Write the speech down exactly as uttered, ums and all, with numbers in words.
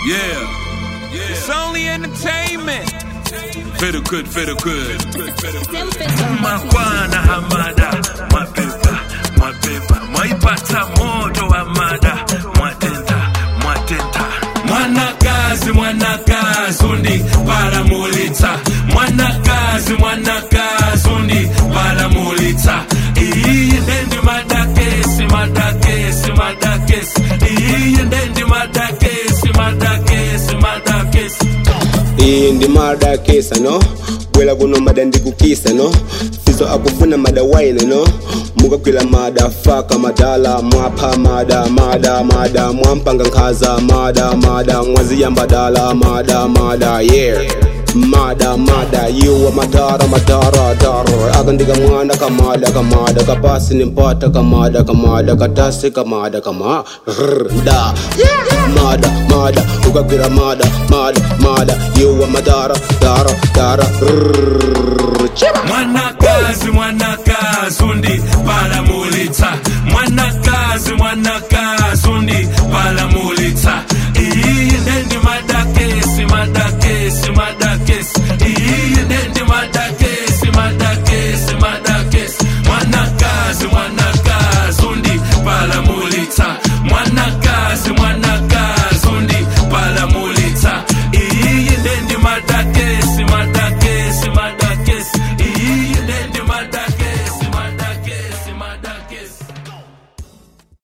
Yeah, yeah. It's only entertainment. Feel good, feel good. Makwana hamada, mapepa, mapepa, maipata moto hamada, mwatenta, mwatenta. Mwanakazi, mwanakazi, undi paramulita. Mwanakazi, mwanakazi, undi paramulita. Iyi ndendi madakesi, madakesi, madakesi. Iyi ndendi madakesi, madakesi, madakesi. Iyi ndi mada kesa no Gwela kuno mada ndi kukisa no Fiso akufuna mada waine no Muga kwila mada faka madala Mwapa mada mada mada Mwampanga nkaza mada mada Mwazi ya mbadala mada mada yeah Mada mada Yuwa madara madara dara Agandiga mwana kamada kamada Kapasi nimpata kamada kamada Katasi kamada kamada Da Mada mada Ugagira mada mada mada Yuwa madara dara dara Mwanakazi mwanakazi undi